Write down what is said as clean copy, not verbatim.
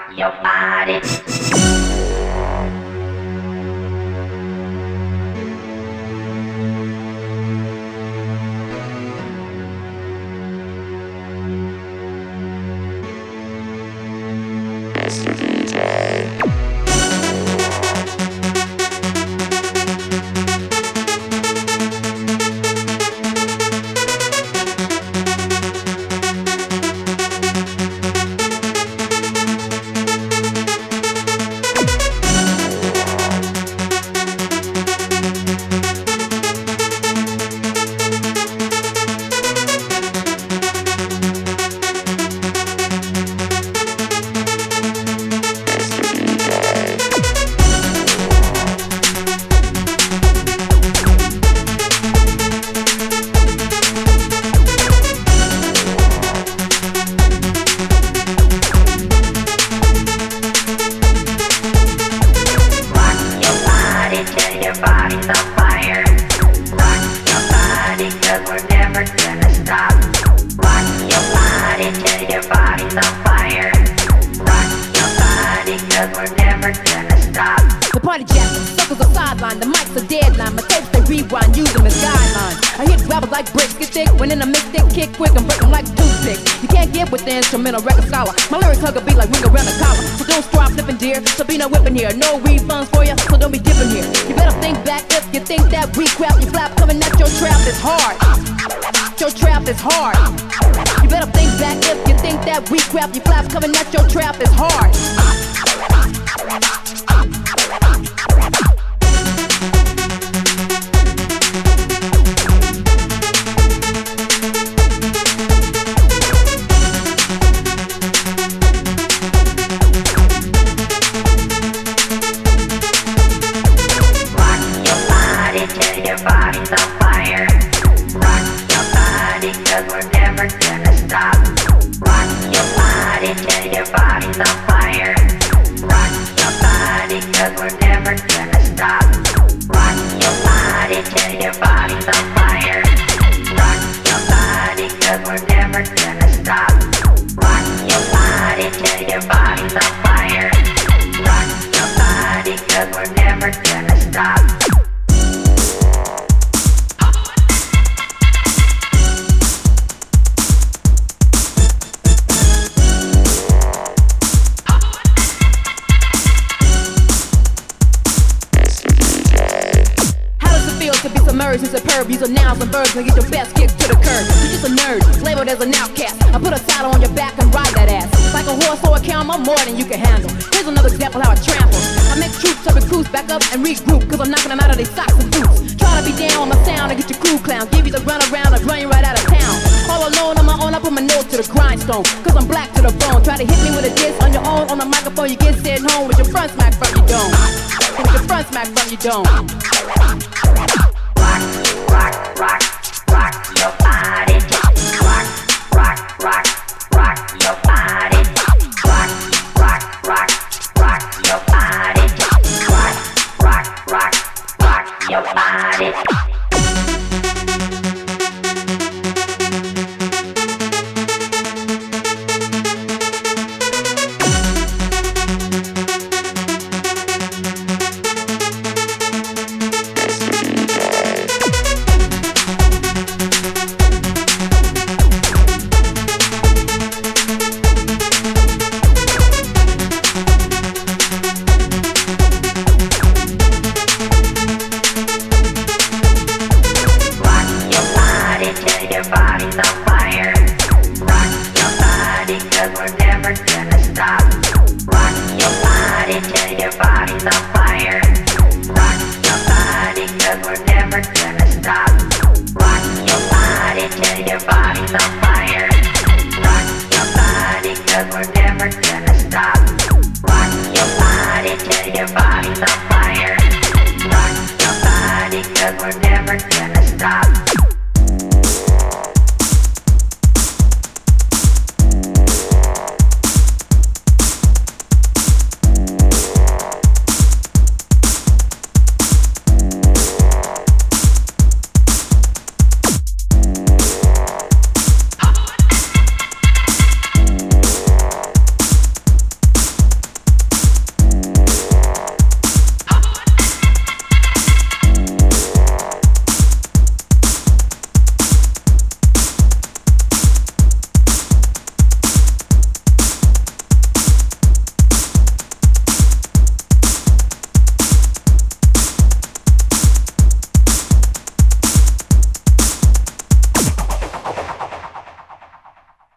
your body. Instrumental record scholar. My lyrics hug a beat like ring around the collar. So don't start flipping, dear. So be no whipping here. No refunds for you, so don't be dipping here. You better think back if you think that we crap. You flap coming at your trap is hard. Your trap is hard. You better think back if you think that we crap. You flap coming at your trap is hard. Use a nouns and verbs and get your best kick to the curb. You're just a nerd, labeled as an outcast. I put a saddle on your back and ride that ass. Like a horse or a cow, I'm more than you can handle. Here's another example how I trample. I make troops of recruits back up and regroup, cause I'm knocking them out of their socks and boots. Try to be down on my sound and get your crew clowns. Give you the run around and run you right out of town. All alone on my own, I put my nose to the grindstone, cause I'm black to the bone. Try to hit me with a diss on your own, on the microphone, you get sitting home with your front smack from your dome. With your front smack from your dome. Rock, rock, rock your body. Rock, rock, rock, rock your body. Rock, rock, rock, rock your body. Rock, rock, rock, rock your body. Cause we're never gonna stop.